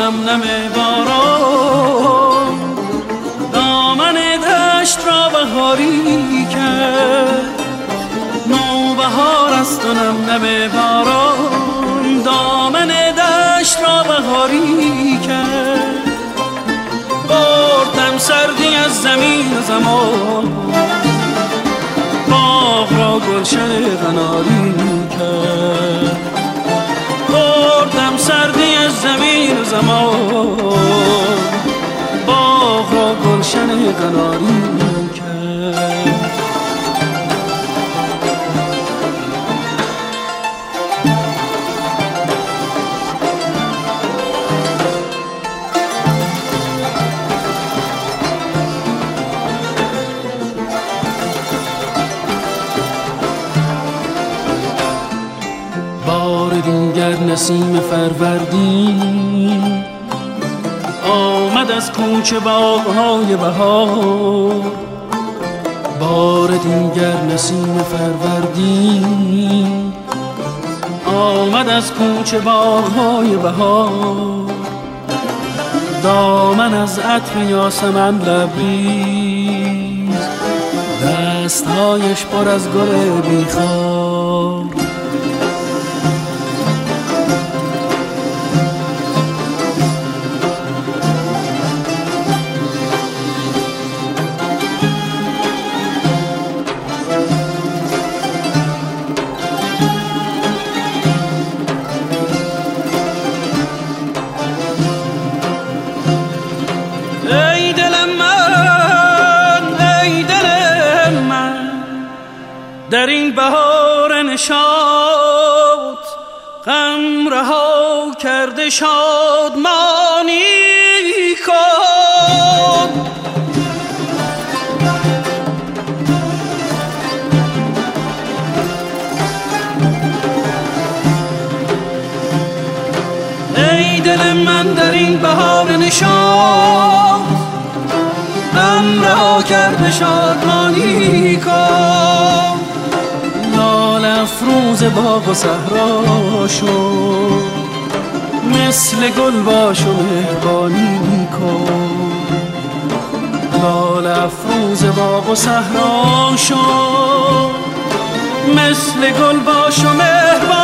نم باران دامن دشت را بهاری کرد. نوبهار است و نم باران دامن دشت را بهاری کرد. بردم سردی از زمین و زمان باغ را گلشن قناری کرد. بردم سردی از زمین و زمان باغ را گلشن قناری کرد. بار دیگر نسیم فروردین آمد از کوچه باغ‌های بهار. بار دیگر نسیم فروردین آمد از کوچه باغ‌های بهار. دامن از عطر یاسمن لبریز دستهایش پر از گل بیخار. ای دل من در این بهار نشاط غم رها کرده شادمانی کن. ای دل من در این بهار نشاط غم رها کرده شادمانی کن. لاله افروز باغ و صحرا شو مثل گل باش و مهربانی کن. لاله افروز باغ و صحرا شو مثل گل باش و مهربانی